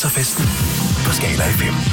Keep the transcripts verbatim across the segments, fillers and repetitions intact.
halvfemser-festen på Skala F M.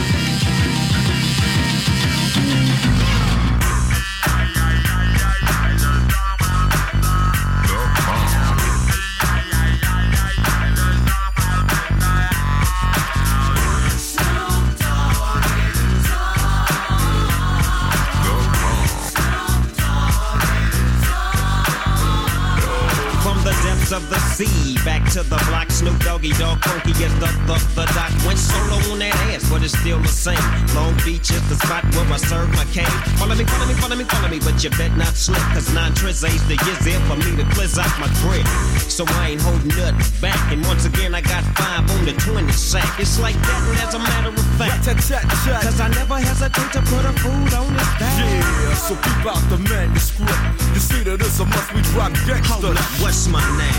Of the sea, back to the block. Snoop Doggy Dogg, funky as the the the doc. Went solo on that ass, but it's still the same. Long Beach is the spot where I serve my cane. Follow me, follow me, follow me, follow me, but you bet not slip, cause nine tris ain't the years there for me to blizz out my grip. So I ain't holding nothing back, and once again I got five on the twenty sack. It's like that, and as a matter of fact, cause I never hesitate to put a food on this back. Yeah, so keep out the manuscript. You see that it's a must we drop gangsta. Hold up, what's my name?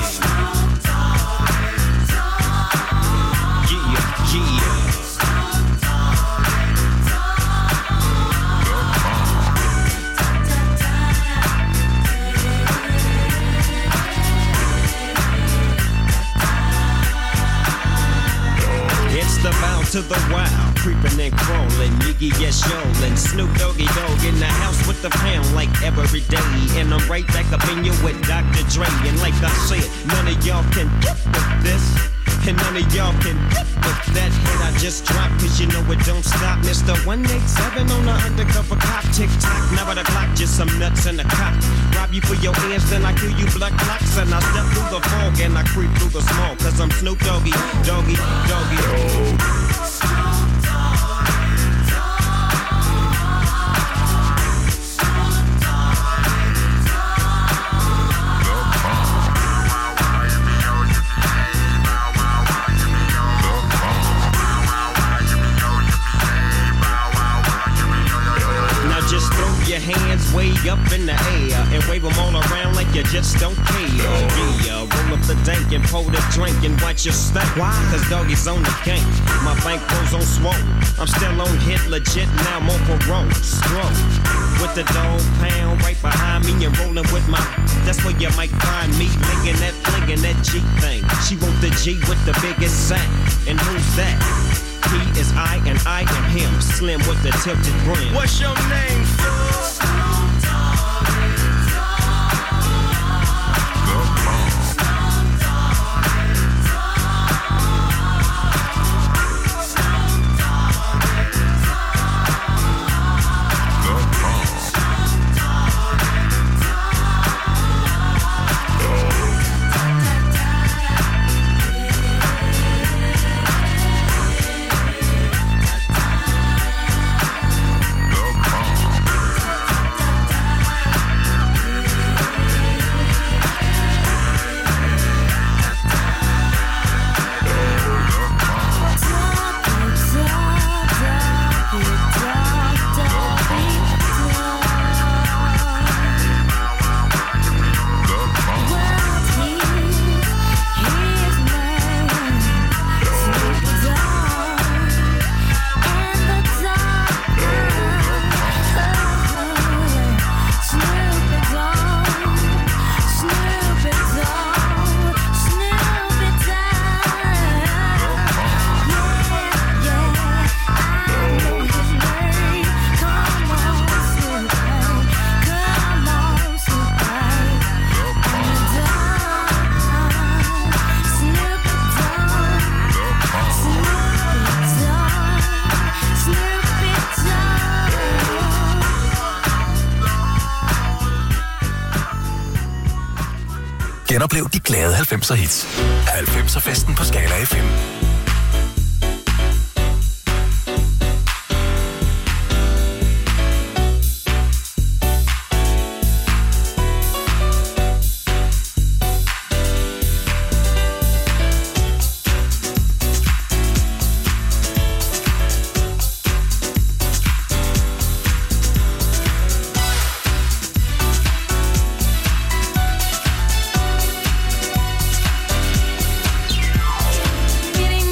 Yeah, yeah. It's the bound to the wild, creeping and crawling, Yiggy yes yolin', Snoop Doggy Dogg in the house with the pound like every day, and I'm right back up in you with Doctor Dre, and like I said, none of y'all can get with this, and none of y'all can get with that hit I just dropped, cause you know it don't stop, Mister one eighty-seven on the undercover cop, tick-tock, never the clock, just some nuts in the cop, rob you for your ears, then I kill you blood clocks, and I step through the fog, and I creep through the small, cause I'm Snoop Doggy, Doggy, Doggy, oh. Your hands way up in the air and wave them all around like you just don't care. Yeah, roll up the dank and pour the drink and watch your stank. Why? Cause Doggy's on the gang. My bankroll's on swole. I'm still on hit legit, now I'm on parole. Stroke with the dog pound right behind me and rolling with my. That's where you might find me linking that, flinging that G thing. She want the G with the biggest sack. And who's that? He is I and I am him, slim with the tilted brim. What's your name, sir? Genoplev de glade halvfemser hits. halvfemser-festen på Skala F M. Getting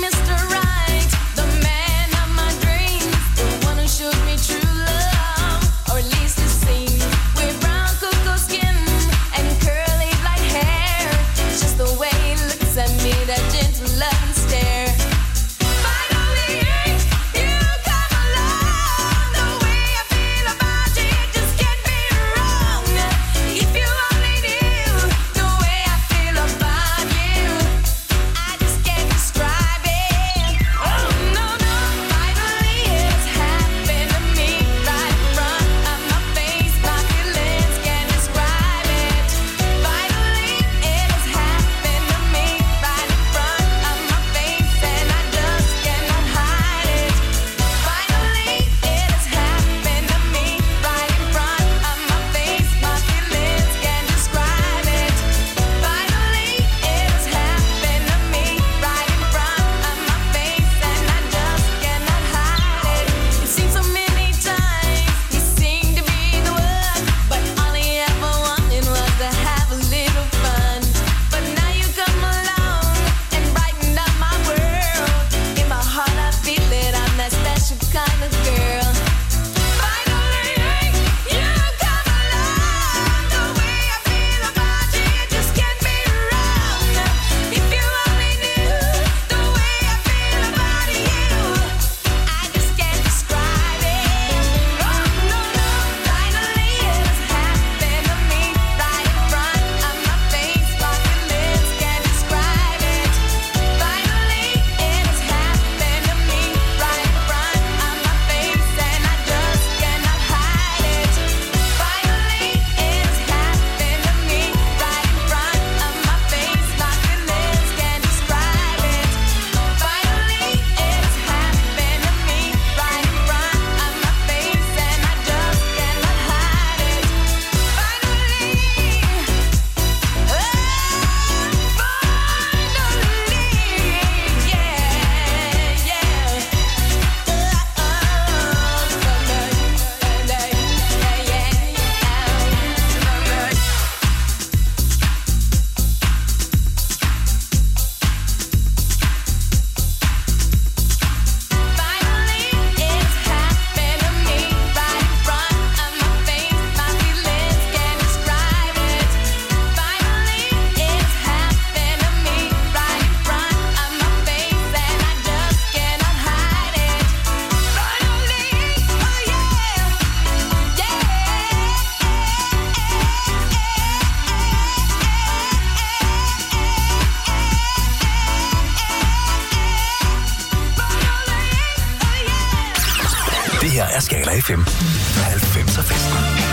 er Skala F M. halvfemser festen.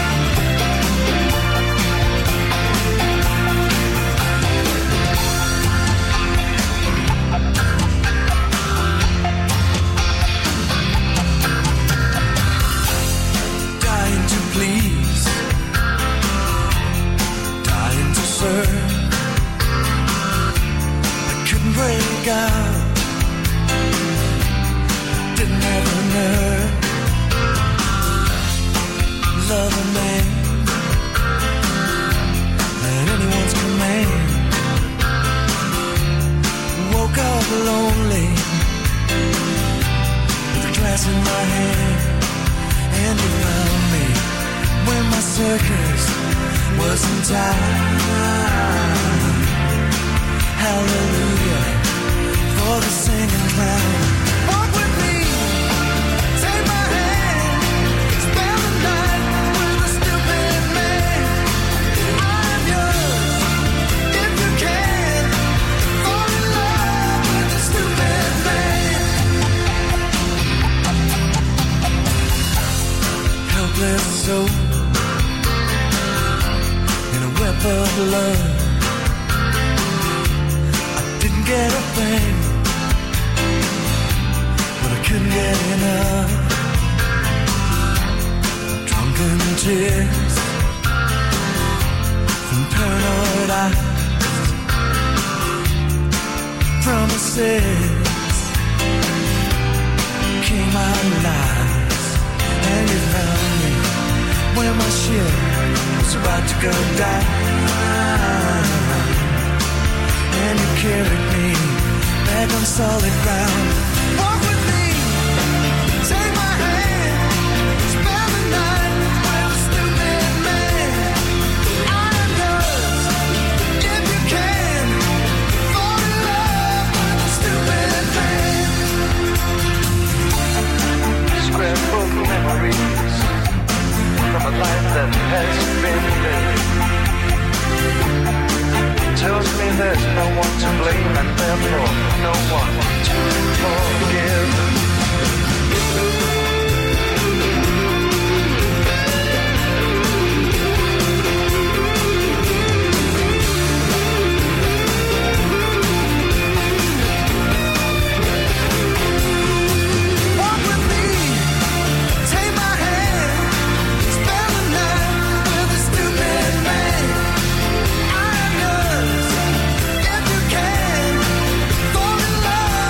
Dying to please, dying to serve. I couldn't break out, didn't have a nerve. Love a man at anyone's command. Woke up lonely with a glass in my hand, and you found me when my circus was in time. Hallelujah for the singing clown. Walk with me, take my hand, spend the night with a stupid man. I'm yours, if you can, fall in love with a stupid man. Helpless soul in a web of love. I didn't get a thing, but I couldn't get enough. Drunken tears from paranoid eyes, promises came out lies, and you found me when my ship was about to go down, and you carried me back on solid ground. Walk with me, take my hand, spend the night with a stupid man. I'm yours, if you can, fall in love with a stupid man. Scrapbook memories from a life that has been lived tells me there's no one to blame and therefore no one to forgive. Walk with me, take my hand, spend the night with a stupid man. I'm yours, if you can, fall in love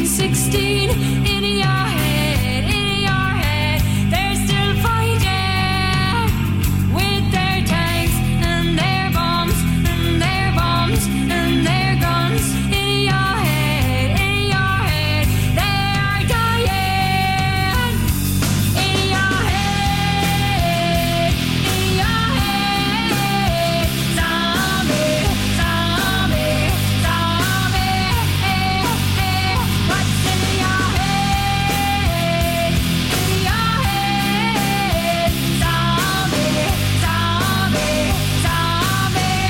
sixteen in your head, in your head. They're still fighting with their tanks and their bombs and their bombs and their guns. In your head, in your head, they are dying. In your head, in your head, zombie, zombie, zombie. What's in your head? In your head, zombie, zombie, zombie.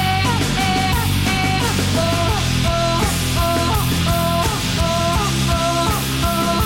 Oh, oh, oh, oh, oh, oh,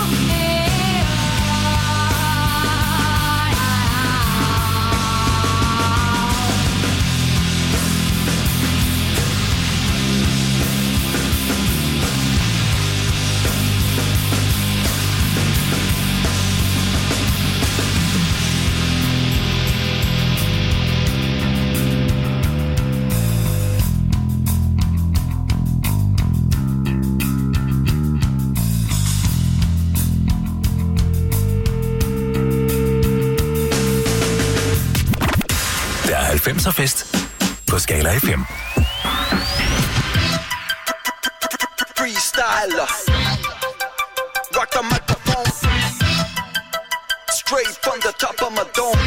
Det er halvfemser fest på Skala F M. Freestyler, rock the microphone, straight from the top of my dome.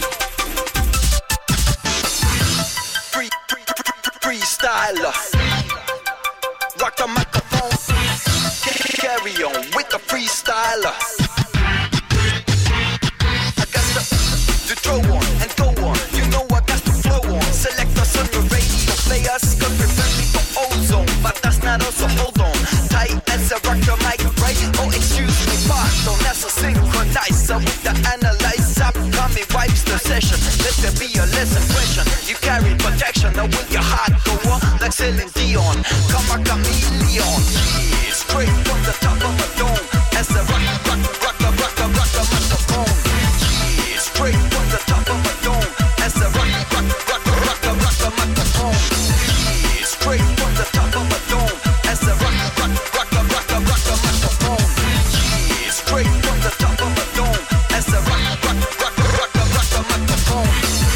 Free, free, free, freestyler, rock the microphone, carry on with the freestyler. I got the, the throw on and go on, you know I got the flow on. Select us on your radio players, cause we're friendly for ozone, but that's not us, so hold on. Tight as a rock the mic, right? Oh, excuse me, pardon, that's a synchronizer with the analyzer. Tommy wipes the session, let there be a lesson question. You carry protection, now will your heart go on like Celine Dion? Come a chameleon, yeah, straight from the top of a dome. As a rock, rock, rock, rock, rock, rock, rock, microphone. Yeah, straight from the top of a dome. As a rock, rock, rock, rock, rock, rock, microphone. Yeah, straight from the top of a dome. As a rock, rock, rock, rock, rock, rock, microphone. Yeah, straight from the top of a dome. As a rock, rock, rock, rock, rock, rock, microphone.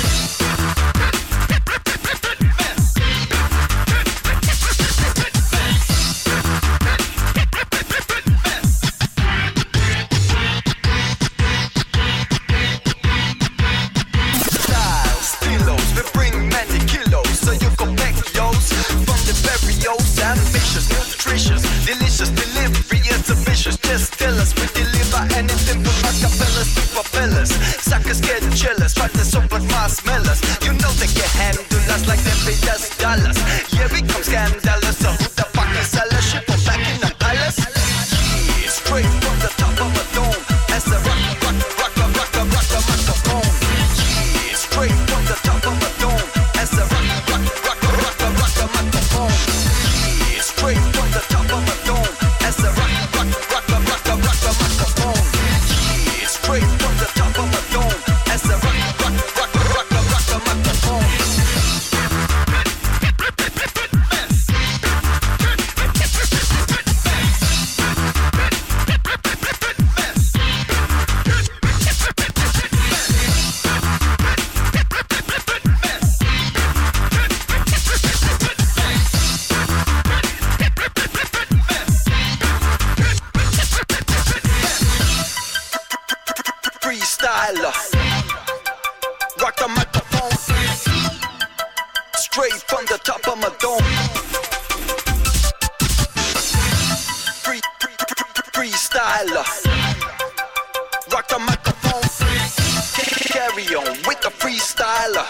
Styles, stilos, we bring many kilos, so you can pack yours from the barrios. Ambitious, nutritious, delicious delivery is ambitious. Just tell us we deliver anything from acapellas to propellers. Suckers get jealous, try to super marshmallows. You know they can handle us like them pay us dollars. Yeah, we come scandalous, so who the fuck is Ella? Shit from back in the palace. Yeah, straight from the top of a dome. As a rock, rock, rock, rock, rock, rock, rock, microphone. Yeah, straight from the top of a dome. As a rock, rock, rock, rock, rock, rock, microphone. Yeah, straight from the top of a dome. As a rock, rock, rock, rock, rock, rock, microphone. Yeah, straight from the top of a dome. As a rock, rock, rock, rock, rock, rock, microphone. Freestyler, rock the microphone, straight from the top of my dome. Free, free, free, freestyler, rock the microphone, carry on with the freestyler.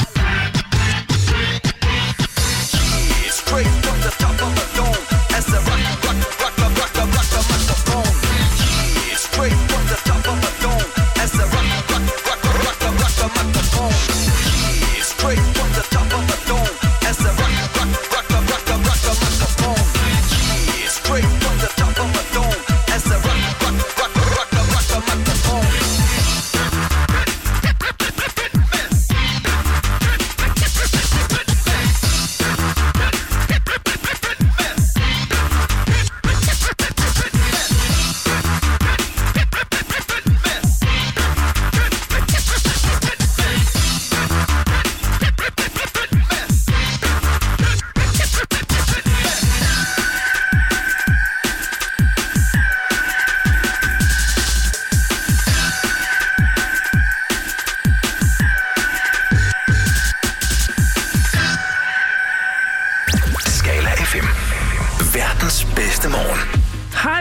Yeah, straight from the top of my dome. As a rock, rock, rock, rock, rock, rock, rock, microphone. Yeah, straight from the top of my dome. As a rock, rock, rock, rock, rock, rock, microphone. Yeah, straight from the top of my dome. As a rock, rock, rock, rock, rock, rock, microphone. Yeah, straight from the top of my dome. As a rock, rock,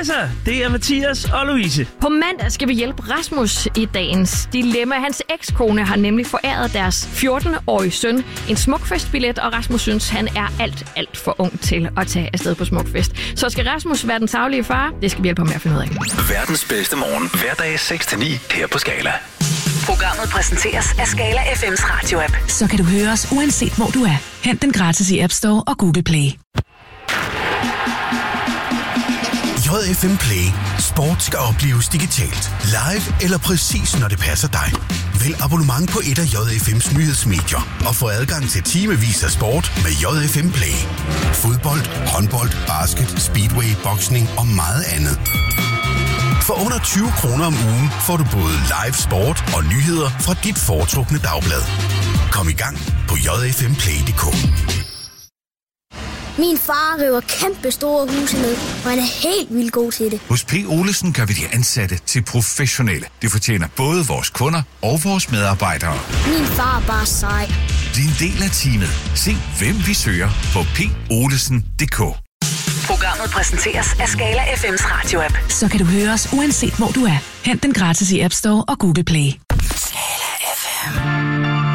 så, det er Mathias og Louise. På mandag skal vi hjælpe Rasmus i dagens dilemma. Hans ekskone har nemlig foræret deres fjorten-årige søn en smukfestbillet, og Rasmus synes, han er alt, alt for ung til at tage afsted på smukfest. Så skal Rasmus være den saglige far? Det skal vi hjælpe ham med at finde ud af. Verdens bedste morgen, hverdag seks til ni her på Skala. Programmet præsenteres af Skala F M's radio-app. Så kan du høre os uanset hvor du er. Hent den gratis i App Store og Google Play. J F M Play. Sport skal opleves digitalt. Live eller præcis når det passer dig. Vælg abonnement på et af J F M's nyhedsmedier og få adgang til timevis af sport med J F M Play. Fodbold, håndbold, basket, speedway, boksning og meget andet. For under tyve kroner om ugen får du både live sport og nyheder fra dit foretrukne dagblad. Kom i gang på j f m play punktum d k. Min far river kæmpe store huse ned, og han er helt vildt god til det. Hos P. Olesen gør vi de ansatte til professionelle. Det fortjener både vores kunder og vores medarbejdere. Min far er bare sej. Bliv en del af teamet. Se hvem vi søger på p olesen punktum d k. Programmet præsenteres af Skala F M's radio-app. Så kan du høre os uanset hvor du er. Hent den gratis i App Store og Google Play. Skala F M.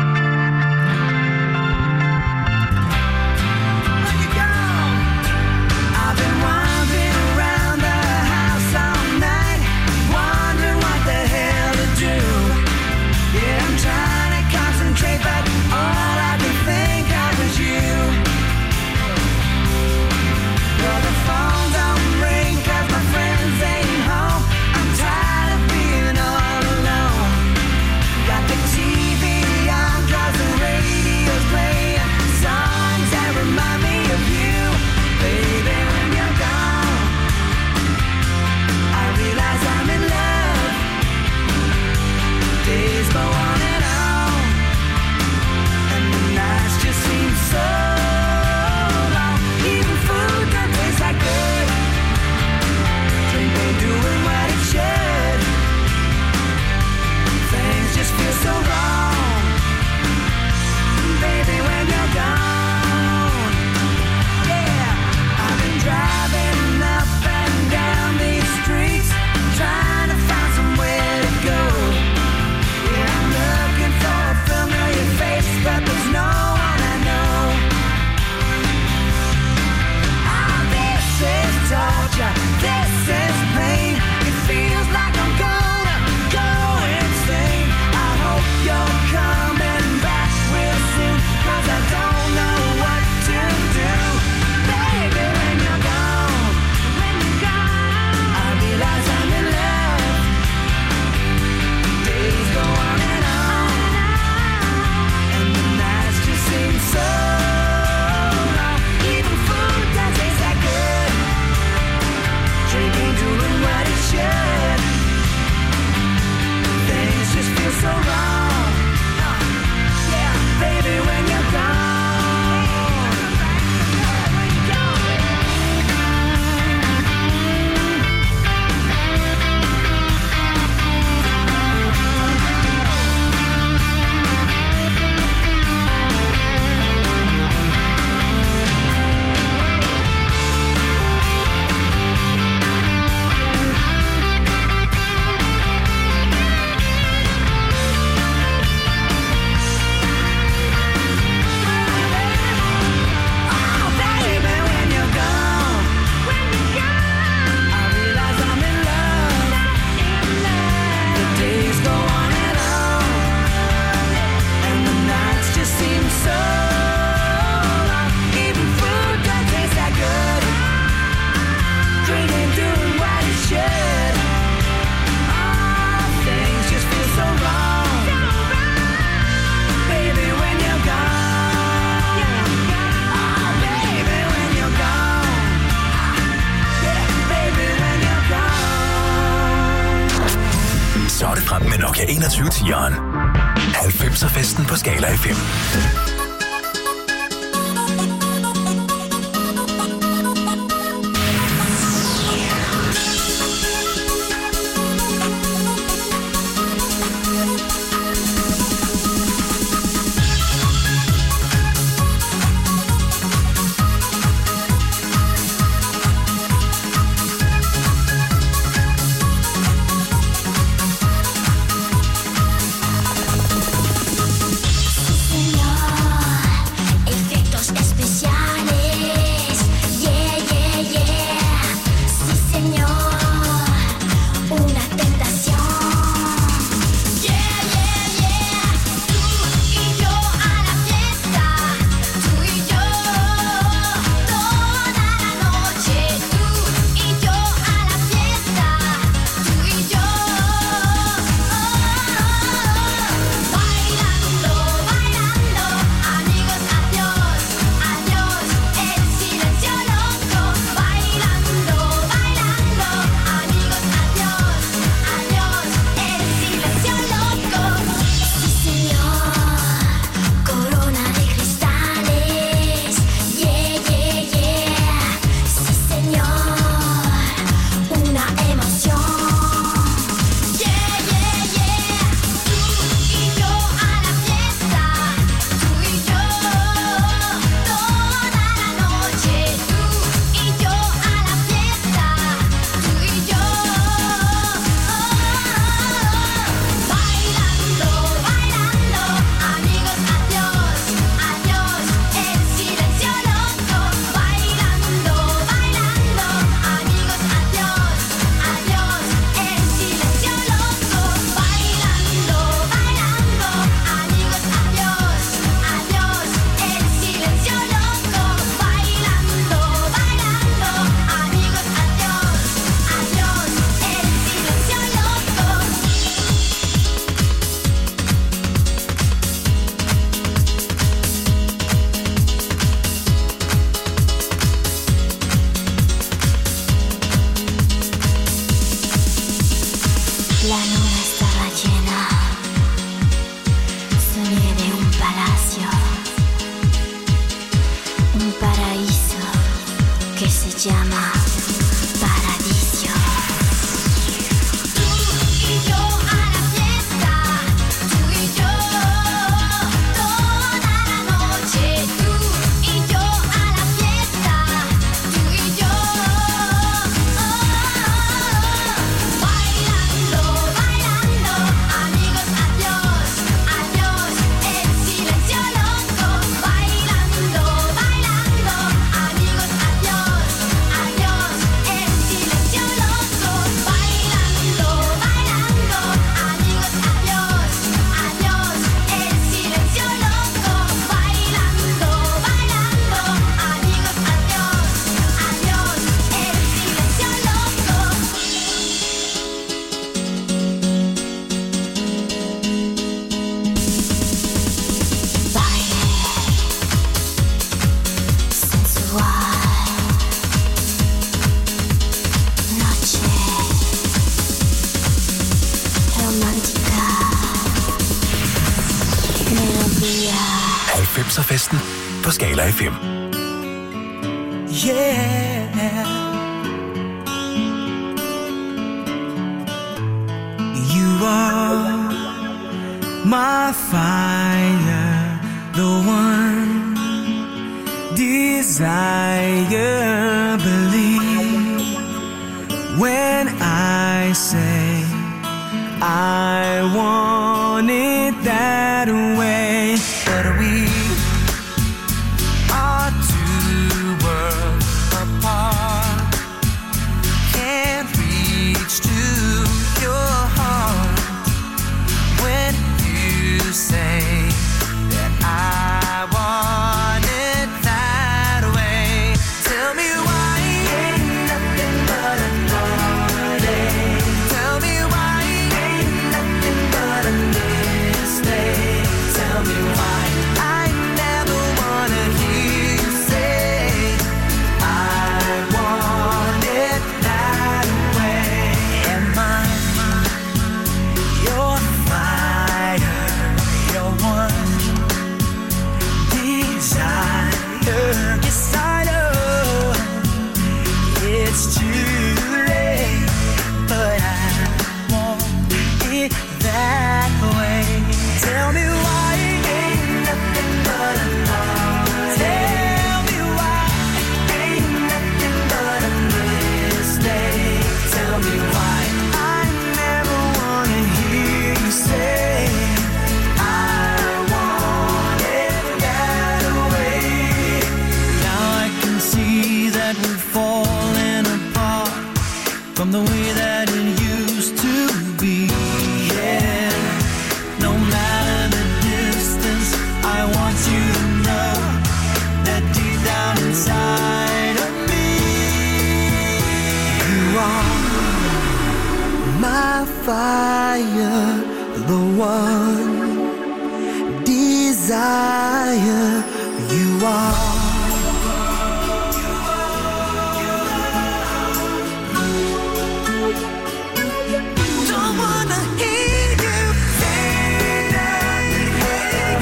Med Nokia enogtyve tieren. halvfemser festen på Skala F M. La luna estaba llena. Soñé de un palacio, un paraíso que se llama Paradiso. Tú y yo a la fiesta, tú y yo toda la noche. Tú y yo a la fiesta, tú y yo bailando, bailando, amigos, adiós, adiós, el silencio loco. Bailando, bailando, amigos, adiós, adiós, el silencio loco. Bailando, bailando, amigos, adiós, adiós, el silencio loco. Bailando, bailando, amigos, adiós, adiós, el silencio loco. Baile sensual, noche romántica, melodía. halvfemser-festen på Skala F M. Yeah, you are my fire, the one desire. Believe when I say I want it that way. But we are two worlds apart. Can't reach to your heart when you say that I want it that way. Tell me why ain't nothing but a heartache. Tell me why ain't nothing but a mistake. Tell me why I never wanna hear you say I want it that way. Am I your fire, your one desire? Yes, I know it's too late, but I want it that way. Tell me why ain't nothing but a heart. Tell me why ain't nothing but a mistake. Tell me why I never wanna hear you say I want it that way. Now I can see that we're falling apart from the way that it used to be. Yeah, no matter the distance, I want you to know that deep down inside of me, you are my fire, the one desire. You are. Don't wanna hear you say that ain't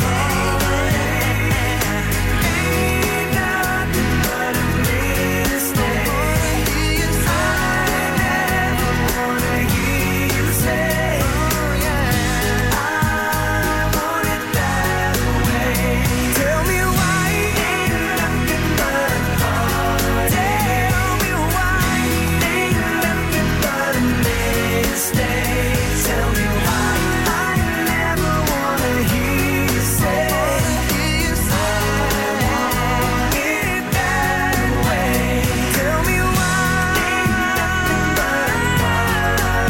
nothing but a mistake. I never wanna hear you say I want it that way. Tell me why ain't nothing but a heart. Tell me why ain't nothing but a mistake. Tell me why I never wanna hear you say I want it that way. Tell me why ain't nothing but a heart.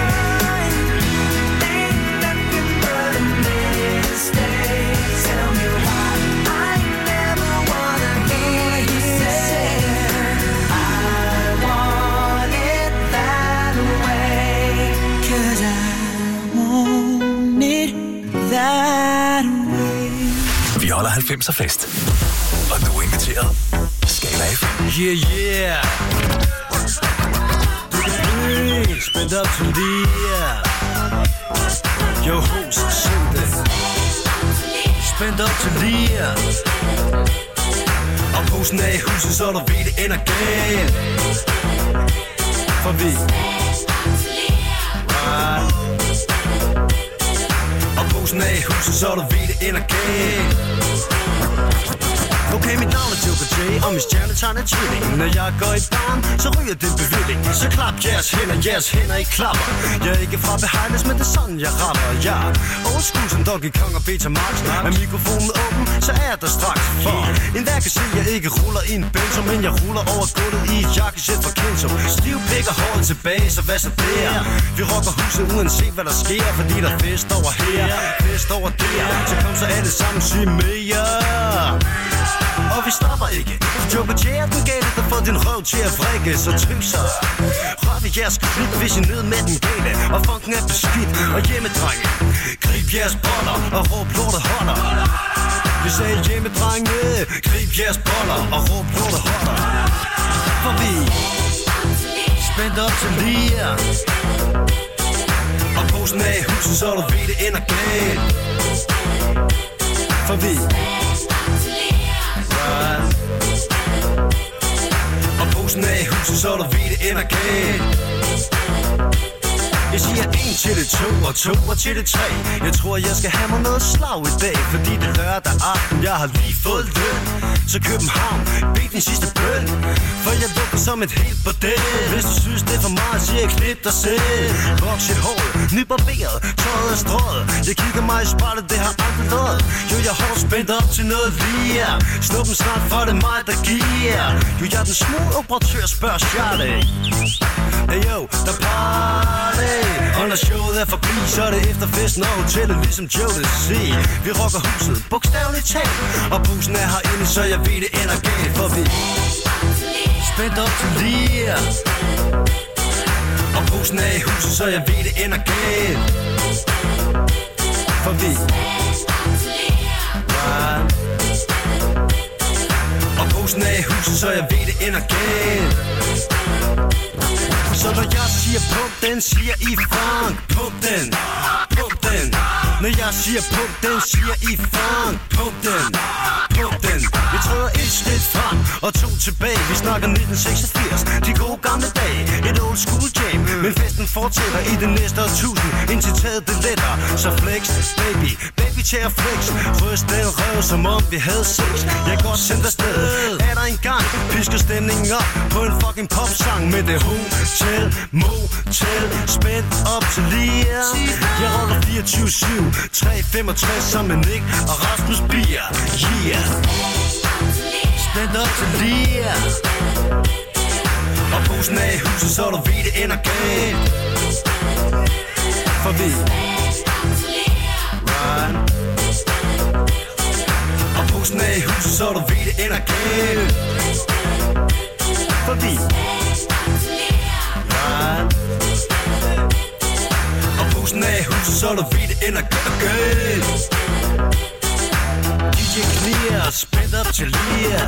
Ain't nothing but a mistake. Tell me why I never wanna hear you say I want it that way. 'Cause I want it that way. Vi holder halvfemser-fest. Og du er inviteret. Skala F M. Yeah, yeah. Spin up to the air. Jo, hos, syng det. Spændt op til lige. Og posen er i huset, så du ved, det ender galt. For vi right. Og posen er i huset, så du ved, det ender galt. Okay, mit navn er Joker J, og min stjernetegn er tvilling. Når jeg går i barn, så ryger det bevilling. Så klap jeres hænder, jeres hænder I klapper. Jeg er ikke fra Behighlands, men det er sådan jeg rapper. Jeg er old school som Donkey Kong og Betamax. Er mikrofonen åben, så er jeg der straks. For en der kan se, jeg ikke ruller i en benzo, men jeg ruller over gulvet i et jakkesæt fra Kenzo. Stiv pik og håret tilbage, så hvad så der? Vi rocker huset uanset hvad der sker, fordi der er fest over her, fest over der. Så kom så alle sammen syge med jer. Og vi stopper ikke. Joker J er den gale, der får din røv til at vrikke. Så tryk så. Rør ved jeres klit, hvis I ned med den gale. Og funken er beskidt. Og hjemmedrenge, grib jeres boller og råb lortet holder. Vi sagde hjemmedrenge, grib jeres boller og råb lortet holder. For vi spændt op til lige. Og posen er i huset, så du ved, det ender galt. For vi og posen er i huset, så du ved, det ender galt. Jeg siger en til det to, og to og til det tre. Jeg tror, jeg skal have mig noget slag i dag, fordi det er lørdag aften, jeg har lige fået løn. Så København, bed din sidste bøn, for jeg lukker som et helt bordel. Hvis du synes, det er for meget, siger jeg, klip dig selv. Voks i håret, nybarberet, tøjet er strøget. Jeg kigger mig i spejlet, det har aldrig været. Jo, jeg har spændt op til noget lige. Snuppen snart, for det er mig, der giver. Jo, jeg er den smooth operatør, spørger Charlie. Hey yo, der party. Og når showet er forbi, så er det efter festen og hotellet, ligesom Joe det siger. Vi rocker huset, bogstaveligt talt. Og bussen er herinde, så jeg ved, det ender galt. For vi spændt op til lige. Og bussen er i huset, så jeg ved, det ender galt. For vi right. Og bussen er i huset, så jeg ved, det ender galt. Så når jeg siger pump den, siger I funk. Pump den, pump den. Når jeg siger pump den, siger I funk. Pump den, pump den. Vi træder et skridt frem og to tilbage. Vi snakker nitten seksogfirs, de gode gamle dage. Et old school jam, men festen fortsætter i det næste årtusind. Indtil taget det letter, så flex, baby, baby til at flex. Ryst den røv, som om vi havde sex. Jeg er godt sendt afsted, er der en gang. Pisker stemningen op på en fucking popsang med det hotel, motel, spændt op til lige. Jeg roller fireogtyve syv, tre femogtres sammen med Nick og Rasmus Bier. Yeah. Spændt op til lige. Og posen er i huset, så du ved, det ender galt. For vi right. Og posen er i huset, så du ved, det ender galt. For vi right. Og posen er i huset, så du ved, det ender galt. D J Clear, spændt op til lige.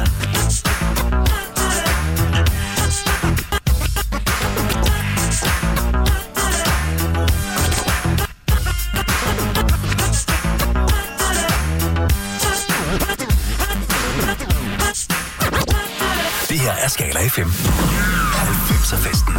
Det her er Skala F M. halvfemser-festen.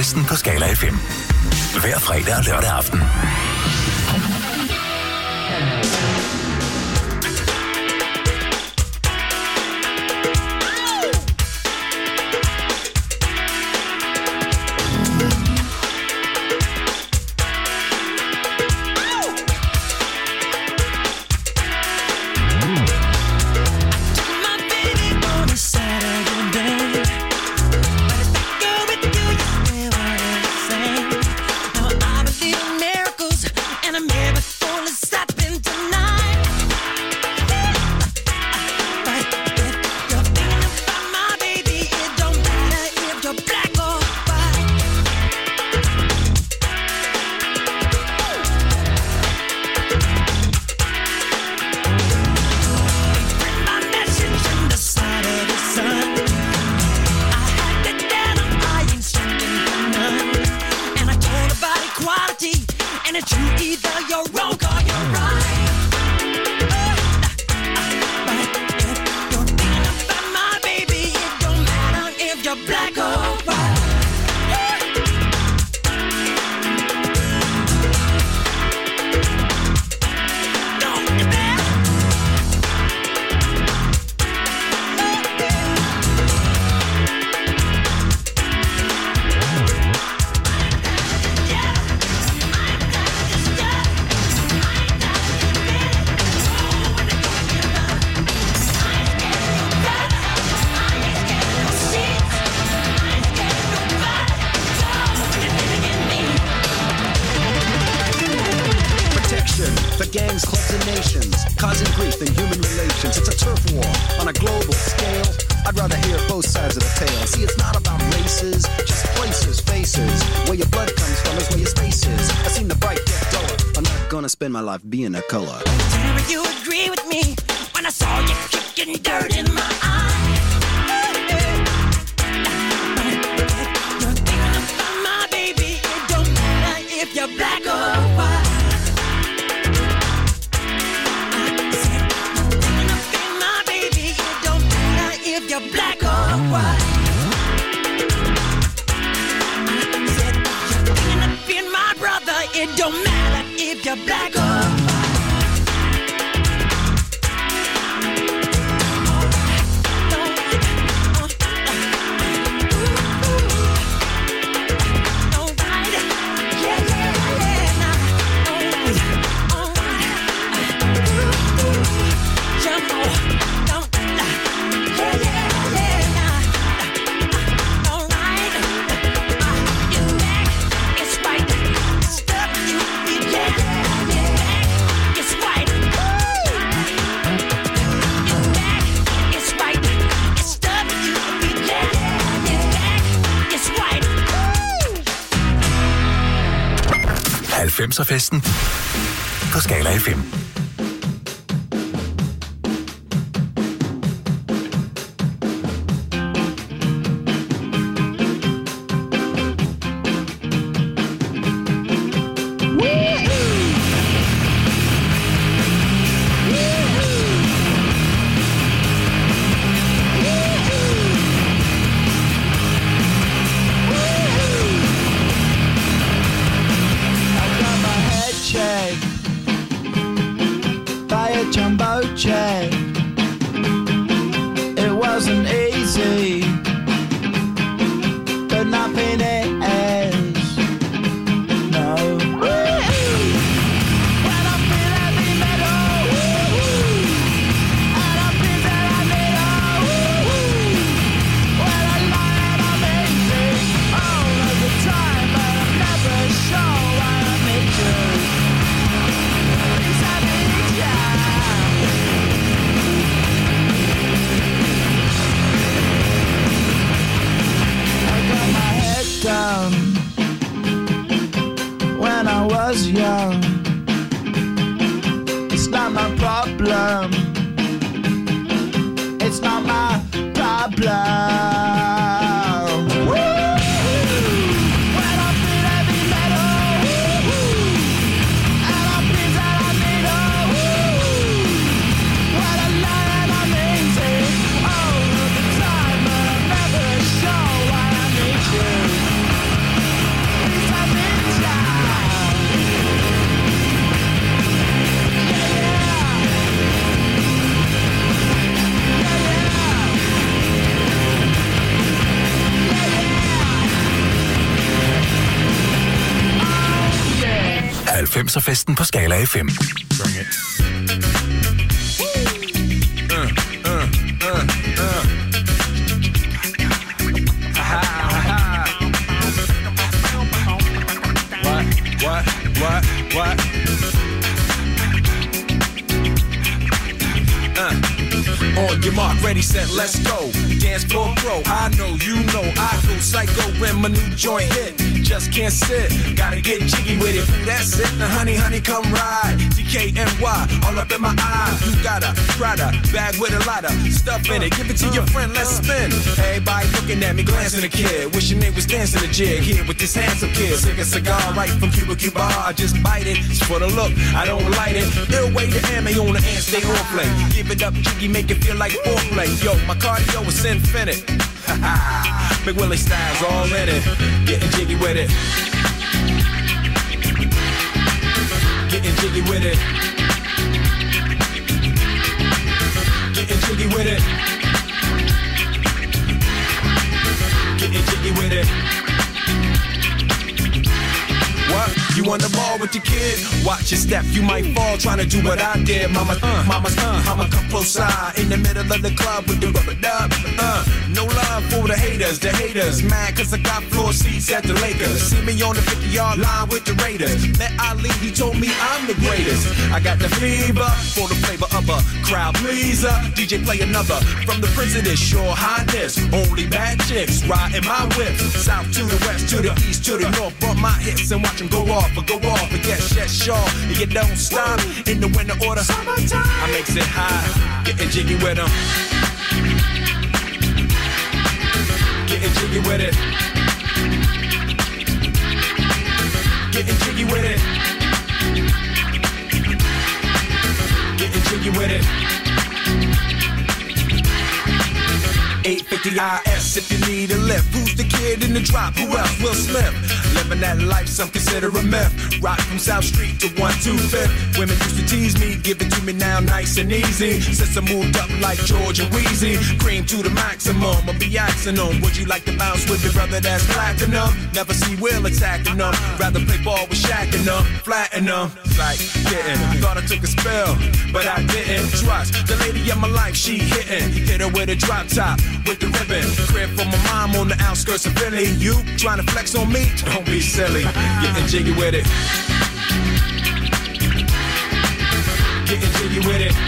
Festen på Skala F M. Hver fredag og lørdag aften. Spend my life being a color. Did you agree with me when I saw you kicking dirt in my eye? You're thinking about my baby. It don't matter if you're black or white. I said you're thinking about my baby. It don't matter if you're black or white. I said you're thinking about my brother. It don't matter if you're black or halvfemser-festen på Skala F M. halvfemser festen på Skala F M. What? What? What? Uh. On your mark, ready, set, let's go. Dance floor pro, I know, you know, I go psycho when my new joint hit. Just can't sit, gotta get jiggy with it. That's it, now honey, honey, come ride. D K N Y, all up in my eye. You got a Prada bag with a lot of stuff in it. Give it to your friend, let's spin. Everybody looking at me, glancing a kid. Wishing they was dancing a jig here with this handsome kid. Sick a cigar right from Cuba Cuba. I just bite it, it's for the look, I don't light it. Ill way to ammo on the hand, stay on play. Give it up, jiggy, make it feel like foreplay. Yo, my cardio is infinite. Big Willie style's all in it. Getting jiggy with it. Getting jiggy with it. Getting jiggy with it. Getting jiggy with it. What? You on the ball with your kid? Watch your step, you might fall trying to do what I did. Mama, uh, mama, uh, mama, come close side in the middle of the club with the rubber dub. Uh, no love for the haters, the haters. Mad cause I got floor seats at the Lakers. See me on the fifty-yard line with the Raiders. Met Ali, he told me I'm the greatest. I got the fever for the flavor of a crowd pleaser. D J play another from the president's Your Highness. Only bad chicks riding my whip. South to the west, to the east, to the north. Bump my hips and watch them go off, or go off, and get shit shaw. And you don't stop in the winter order. I makes it high, getting jiggy with them. Getting jiggy with it. Getting jiggy with it. Getting jiggy with it. eight fifty I S if you need a lift. Who's the kid in the drop? Who else will slip? Living that life, some consider a myth. Rock from South Street to one two fifth. Women used to tease me, give it to me now nice and easy. Since I moved up like George and Wheezy, cream to the maximum. I'll be asking them, would you like to bounce with your brother that's platinum? Never see Will attacking them. Rather play ball with Shaq and them, flatten them. Like, getting, thought I took a spell, but I didn't. Trust the lady of my life, she hitting. Hit her with a drop top, with the ribbon. Crib for my mom on the outskirts of Philly. You trying to flex on me? Don't be silly. Getting jiggy with it. Getting jiggy with it.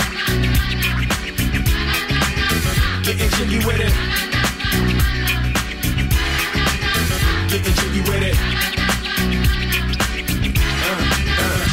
Getting jiggy with it. Getting jiggy with it. Uh, uh.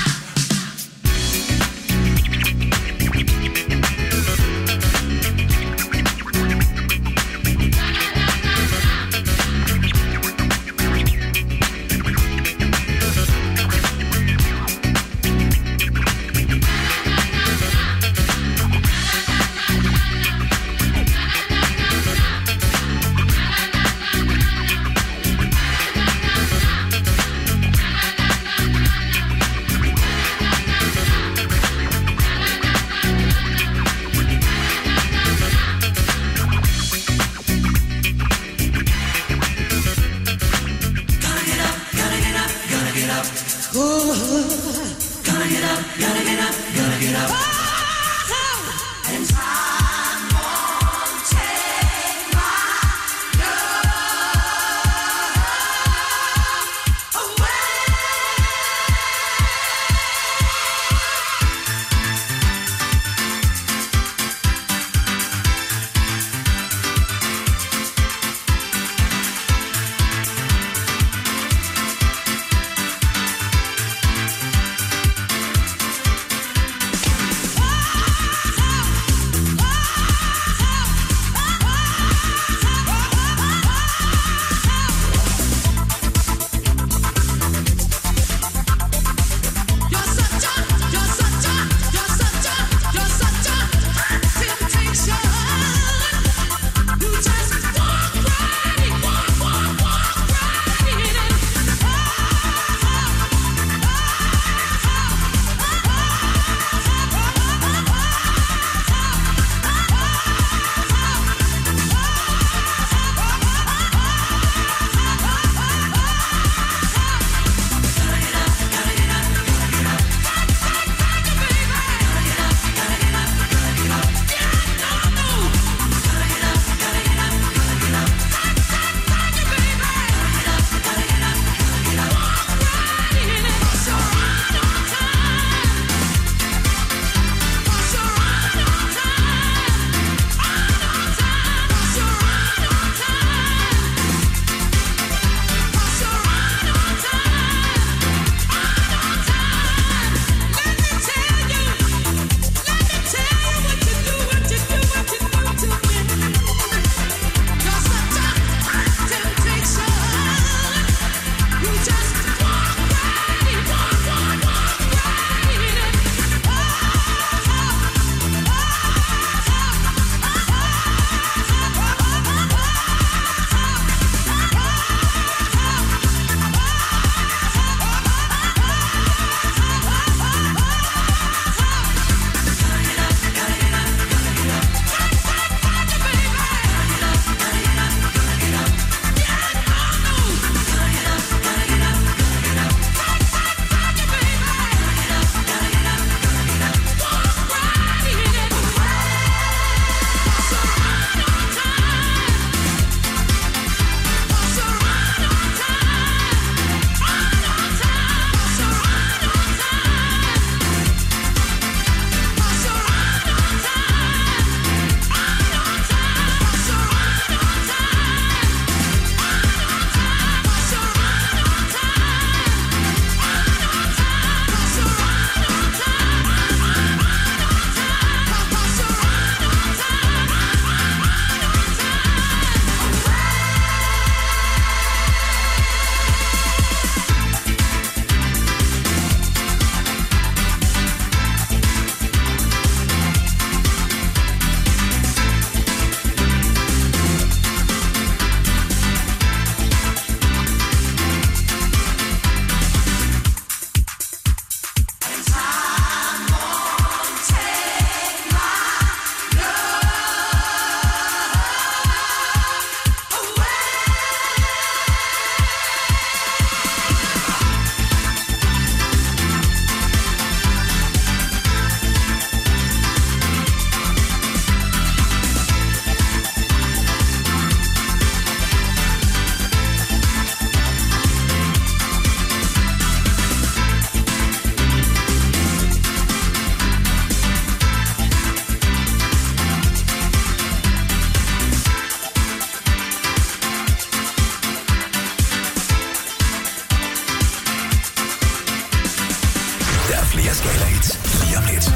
Flere Skala hits lige om lidt.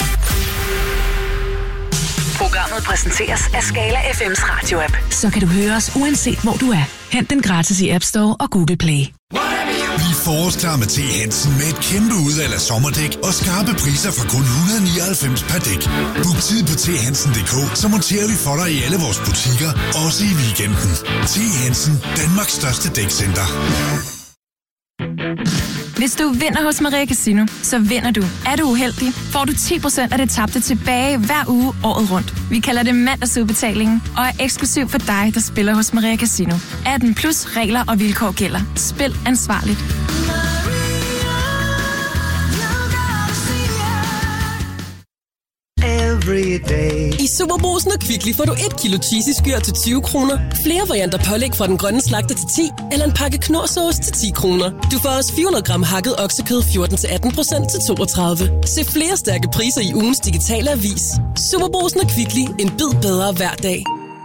Programmet præsenteres af Skala F M's radio-app. Så kan du høre os uanset hvor du er. Hent den gratis i App Store og Google Play. Vi er forårsklar med T. Hansen med et kæmpe udvalg af sommerdæk og skarpe priser fra kun et hundrede og nioghalvfems per dæk. Book tid på t hansen punktum d k, så monterer vi for dig i alle vores butikker, også i weekenden. T. Hansen, Danmarks største dækcenter. Hvis du vinder hos Maria Casino, så vinder du. Er du uheldig, får du ti procent af det tabte tilbage hver uge året rundt. Vi kalder det mandagsudbetalingen og er eksklusiv for dig, der spiller hos Maria Casino. atten plus regler og vilkår gælder. Spil ansvarligt. I Superbrugsen og Kvickly får du et kilo cheesy skyr til tyve kroner, flere varianter pålæg fra den grønne slagter til ti, eller en pakke knorrsauce til ti kroner. Du får også fire hundrede gram hakket oksekød fjorten til atten procent til toogtredive. Se flere stærke priser i ugens digitale avis. Superbrugsen og Kvickly. En bid bedre hver dag.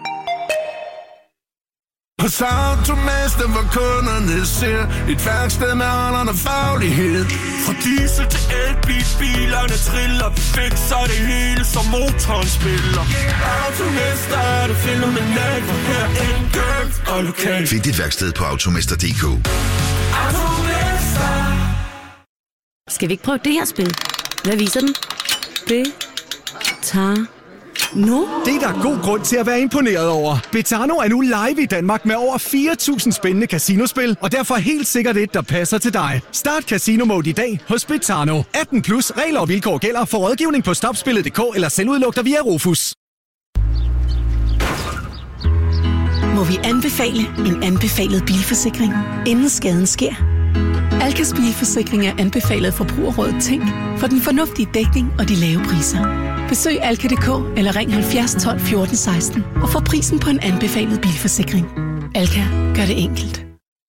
Hos Automester, hvor kunderne ser et værksted med holderne faglighed. Fra diesel til elbil, bilerne triller. Vi fikser det hele, som motoren spiller. Automester er det fænomenalt, for her enkelt og lokalt. Find dit værksted på automester punktum d k. Automester. Skal vi ikke prøve det her spil? Hvad viser den? Det tager... No? Det er der god grund til at være imponeret over. Betano er nu live i Danmark med over fire tusind spændende casinospil, og derfor helt sikkert et, der passer til dig. Start Casino Mode i dag hos Betano. atten plus regler og vilkår gælder. For rådgivning på stopspillet punktum d k eller selvudluk dig via Rufus. Må vi anbefale en anbefalet bilforsikring, inden skaden sker? Alkas bilforsikring er anbefalet Forbrugerrådet Tænk for den fornuftige dækning og de lave priser. Besøg alka punktum d k eller ring halvfjerds tolv fjorten seksten og få prisen på en anbefalet bilforsikring. Alka gør det enkelt.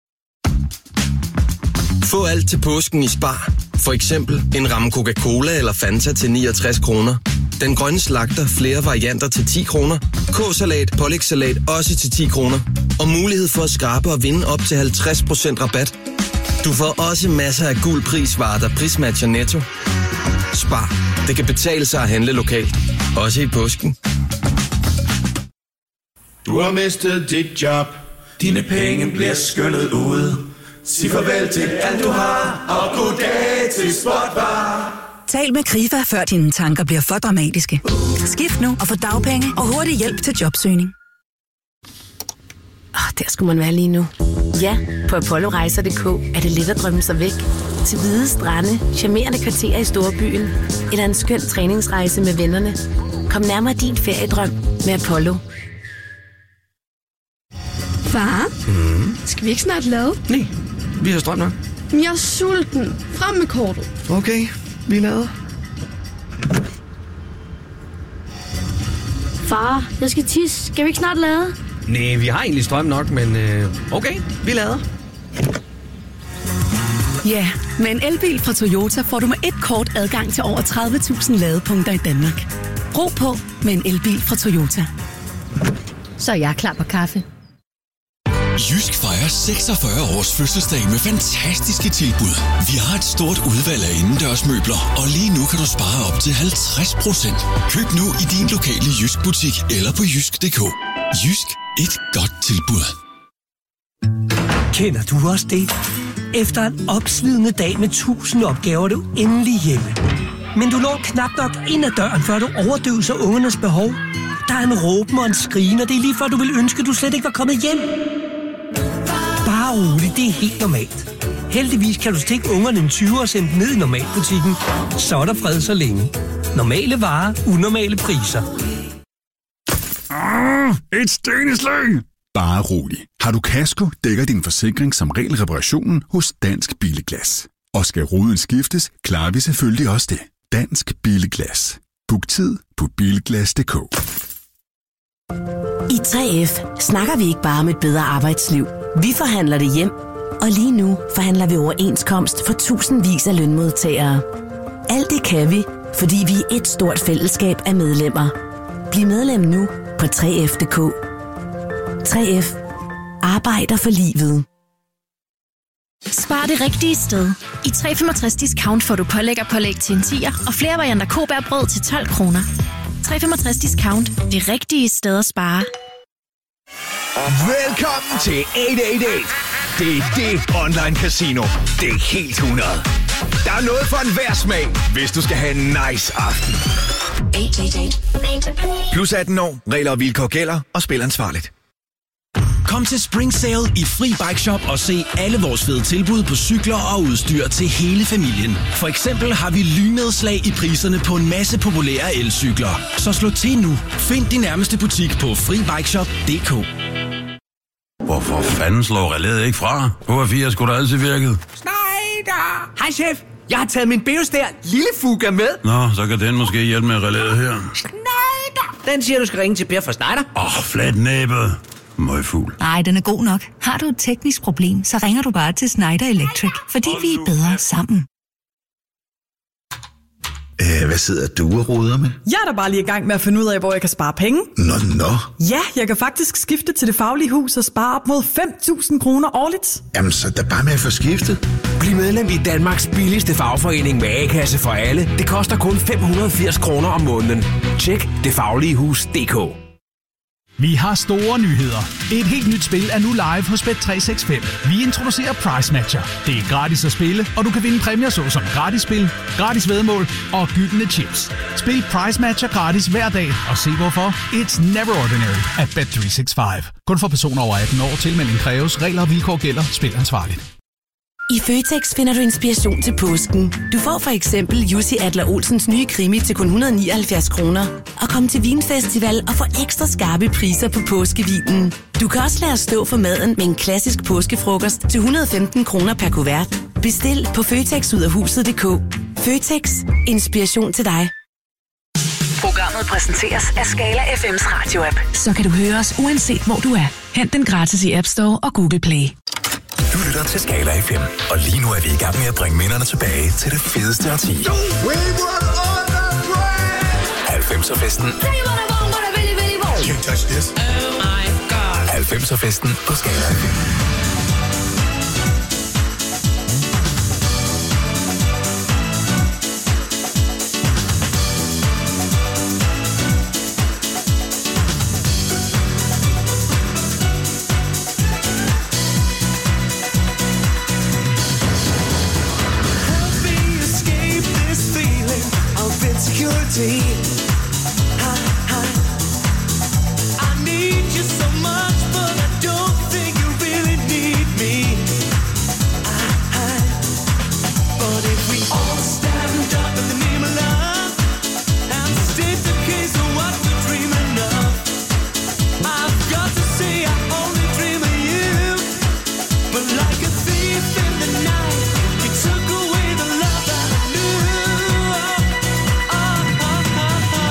Få alt til påsken i Spar. For eksempel en ramme Coca-Cola eller Fanta til niogtres kroner. Den grønne slagter flere varianter til ti kroner. K-salat, pålægssalat også til ti kroner. Og mulighed for at skrabe og vinde op til halvtreds procent rabat. Du får også masser af guld prisvarer, der prismatcher Netto. Spar. Det kan betale sig at handle lokalt. Også i påsken. Du har mistet dit job. Dine penge bliver skyllet ud. Sig farvel til alt du har. Og goddag til Spotbar. Tal med Krifa, før dine tanker bliver for dramatiske. Skift nu og få dagpenge og hurtig hjælp til jobsøgning. Oh, der skulle man være lige nu. Ja, på apollorejser punktum d k er det let at drømme sig væk. Til hvide strande, charmerende kvarterer i storbyen, eller en skøn træningsrejse med vennerne. Kom nærmere din feriedrøm med Apollo. Far, Mm. skal vi ikke snart lade? Nej, vi har strøm nok. Men jeg er sulten. Frem med kortet. Okay, vi lader. Far, jeg skal tisse. Skal vi ikke snart lade? Nej, vi har egentlig strøm nok, men øh, okay, vi lader. Ja, med en elbil fra Toyota får du med et kort adgang til over tredive tusind ladepunkter i Danmark. Ro på med en elbil fra Toyota. Så er jeg klar på kaffe. Jysk fejrer seksogfyrre års fødselsdag med fantastiske tilbud. Vi har et stort udvalg af indendørsmøbler, og lige nu kan du spare op til halvtreds procent. Køb nu i din lokale Jysk butik eller på jysk punktum d k. Jysk. Et godt tilbud. Kender du også det? Efter en opslidende dag med tusind opgaver, er du endelig hjemme. Men du når knap nok ind ad døren, før du overdøver ungernes behov. Der er en råben og en skrigen, og det er lige før du vil ønske, at du slet ikke var kommet hjem. Bare roligt, det er helt normalt. Heldigvis kan du stikke ungerne en tyver og sende dem ned i normalbutikken. Så er der fred så længe. Normale varer, unormale priser. Et steneslag! Bare rolig. Har du kasko, dækker din forsikring som regel reparationen hos Dansk Bilglas. Og skal ruden skiftes, klarer vi selvfølgelig også det. Dansk Bilglas. Book tid på bilglas punktum d k. I tre F snakker vi ikke bare om et bedre arbejdsliv. Vi forhandler det hjem, og lige nu forhandler vi overenskomst for tusindvis af lønmodtagere. Alt det kan vi, fordi vi er et stort fællesskab af medlemmer. Bliv medlem nu på tre F punktum d k. tre F arbejder for livet. Spar det rigtige sted. I tre komma femogtres discount får du pålæg og pålæg til en tier, og flere varianter Kobærbrød til tolv kroner. tre komma femogtres discount. Det rigtige sted at spare. Velkommen til otte otte otte. Det er det online casino. Det er helt hundrede. Der er noget for enhver smag, hvis du skal have en nice aften. Plus atten år. Regler og vilkår gælder, og spil ansvarligt. Kom til Spring Sale i Fri Bike Shop og se alle vores fede tilbud på cykler og udstyr til hele familien. For eksempel har vi lynedslag i priserne på en masse populære elcykler. Så slå til nu. Find din nærmeste butik på fri bike shop punktum d k. Hvorfor fanden slår relæet ikke fra? H F fire skulle da altid virket. Schneider! Hej chef, jeg har taget min Beostær lille Fuga med. Nå, så kan den måske hjælpe med relæet her. Schneider! Den siger, du skal ringe til Per fra Schneider. Åh, oh, flat næbet. Møgfugl. Nej, den er god nok. Har du et teknisk problem, så ringer du bare til Schneider Electric, fordi vi er bedre sammen. Æh, hvad sidder du og roder med? Jeg er da bare lige i gang med at finde ud af, hvor jeg kan spare penge. Nå, nå. Ja, jeg kan faktisk skifte til Det Faglige Hus og spare op mod fem tusind kroner årligt. Jamen, så er der bare med at få skiftet. Bliv medlem i Danmarks billigste fagforening med A-kasse for alle. Det koster kun fem hundrede og firs kroner om måneden. Tjek det faglige hus punktum d k. Vi har store nyheder. Et helt nyt spil er nu live hos Bet tre seks fem. Vi introducerer Price Matcher. Det er gratis at spille, og du kan vinde præmier såsom gratis spil, gratis væddemål og gyldne chips. Spil Price Matcher gratis hver dag, og se hvorfor. It's never ordinary at Bet tre seks fem. Kun for personer over atten år. Tilmelding kræves. Regler og vilkår gælder. Spil ansvarligt. I Føtex finder du inspiration til påsken. Du får for eksempel Jussi Adler Olsens nye krimi til kun et hundrede og nioghalvfjerds kroner. Og kom til Vinfestival og få ekstra skarpe priser på påskevinen. Du kan også lade os stå for maden med en klassisk påskefrokost til et hundrede og femten kroner per kuvert. Bestil på føtex ud af huset punktum d k. Føtex. Inspiration til dig. Programmet præsenteres af Skala F M's radio-app. Så kan du høre os uanset hvor du er. Hent den gratis i App Store og Google Play. Du lytter til Skala F M, og lige nu er vi i gang med at bringe minderne tilbage til det fedeste årti. halvfemser-festen. halvfemser-festen på Skala F M. Insecurity. I, I, I need you so much, but I don't think you really need me. I, I, but if we all stand up in the name of love and state the case of what we're dreaming of, I've got to say I only dream of you. But like a thief in the night, you took away the love that I knew.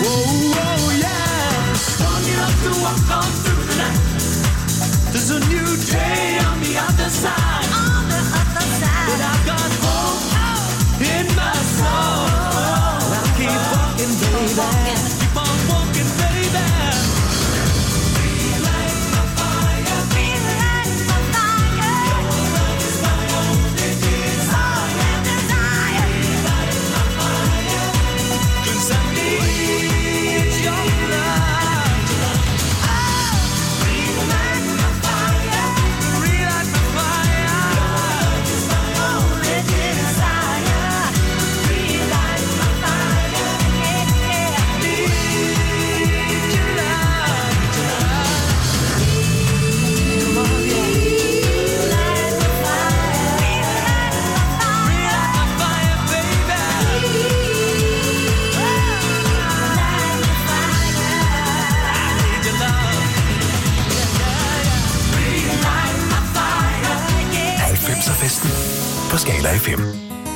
Whoa, whoa, yeah. Strong enough to walk on through the night. There's a new day on the other side. On the other side. But I've got hope in my soul. I'll keep walking, baby. Keep on walking, baby. Relight my fire. Relight my fire. Your love is my only desire. Desire. Relight my fire. 'Cause I need your love. Oh, relight my fire. Relight my fire. Your love is my only desire. Relight my fire. Yeah, I need your love. Come on, yeah. Relight my fire. Relight my fire, baby. Relight my fire. I need your love. Relight my fire. Yeah. halvfemser-festen på Skala F M.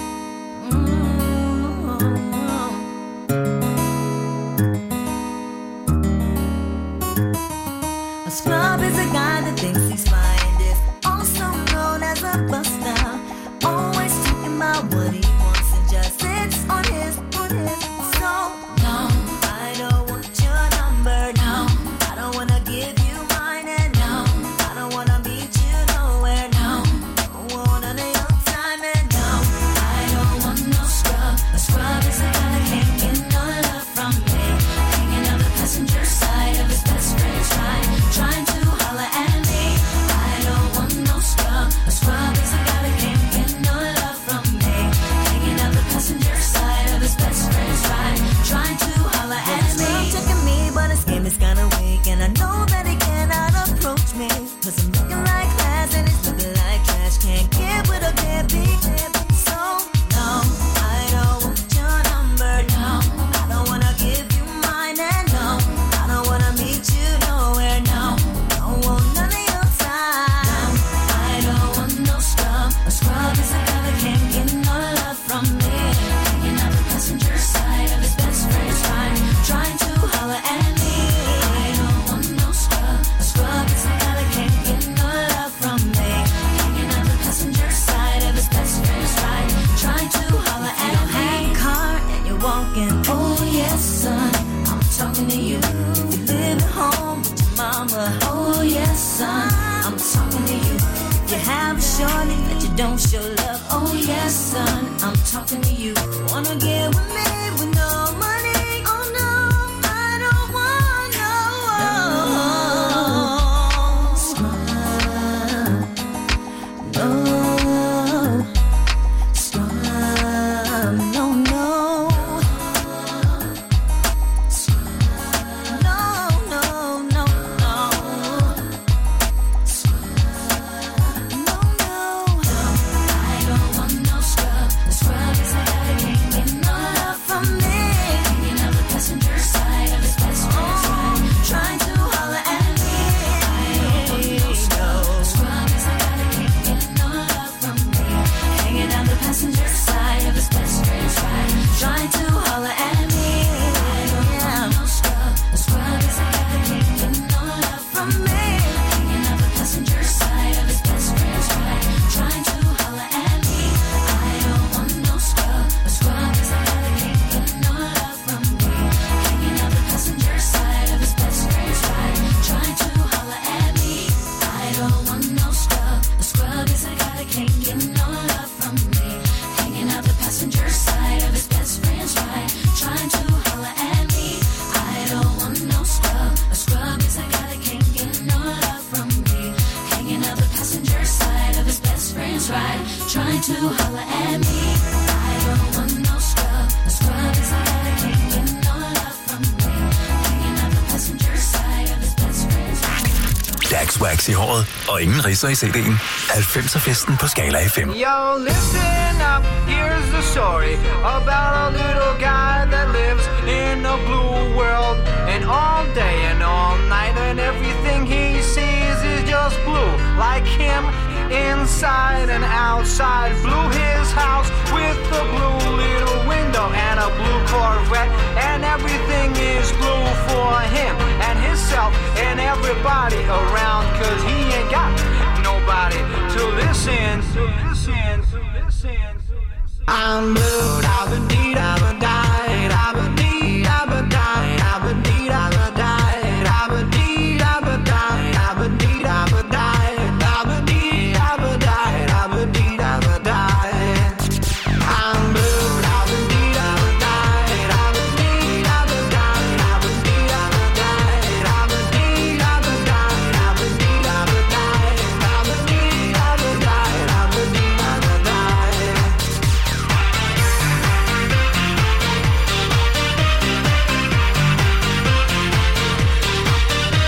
A scrub is a guy that thinks he's fine, is also known as a buster. Always talking about what he wants and just sits on his, on his. So, no, I don't want your number, no. I don't wanna give you mine, and no, I don't wanna meet you nowhere, no. Don't want none of your time, and no, I don't want no scrub. A scrub is a guy that can't get no love from me. Hanging on the passenger side of his best friend's ride, trying to holler at me. I don't want no scrub. A scrub is a guy that can't get no love from me. Hanging on the passenger side of his best friend's ride, trying to holler at me. He's checking me, but his game is kinda weak, and I know that he cannot approach me. 'Cause I'm looking like class and he's looking like trash. Can't get with a deadbeat. So, no, I don't want your number, no. I don't wanna give you mine, and no, I don't wanna meet you nowhere, no. Don't want none of your time. I don't want no scrub. A scrub is a guy that can't get no love from me. Hanging out the passenger side of his best friend's ride, trying to holler at me. I don't want no scrub. A scrub is a guy that can't get no love from me. Hanging out the passenger side of his best friend's ride, trying to holler at me. You don't have a car and you're walking. Oh yes, son, I'm talking to you. You live at home with your mama. Oh yes, son, I'm talking to you. You have a shorty that you don't show love. Oh yes, son, I'm talking to you. Wanna get with me with no money? Oh no, I don't want no scrub. No scrub. No, no. No, no, no, no. No, no. I don't want no scrub. The scrub is a guy that can't get no love from me. Hanging out the passenger side of his best friend's ride, trying to holler at me. I don't want no scrub. The scrub is a guy that can't get no love from me. Hanging out the passenger side of his best friend's ride, trying to holler at me. I don't want no scrub. The scrub is a guy that can't get no love from me. Hanging out the passenger side of his best friend's ride, trying to holler at me. I don't want no scrub. A scrub is a guy that can't get no love from me. Hanging out the passenger side of his best friend's ride, trying to holler at me. I don't want no scrub. A scrub is a guy that can't get no love from me. Hanging out the passenger side of his best friend's ride, trying to holler at me. I don't want no scrub. A scrub is a guy that can't get no love from me. Hanging out the passenger side of his best friend's ride, trying to holler at me. I don't want no scrub. A scrub is a guy that can't get no love from me. Hanging out the passenger side of his best friend's ride. Dax Wax i håret og ingen ridser i C D'en. halvfemser-festen på Skala F M. Yo, listen up, here's the story about a little guy that lives in a blue world. And all day and all night and everything he sees is just blue. Like him, inside and outside. Blew his house with a blue little window and a blue Corvette. And everything is himself and everybody around, cause he ain't got nobody to listen, to listen, to listen. I'm blue, I've been deep.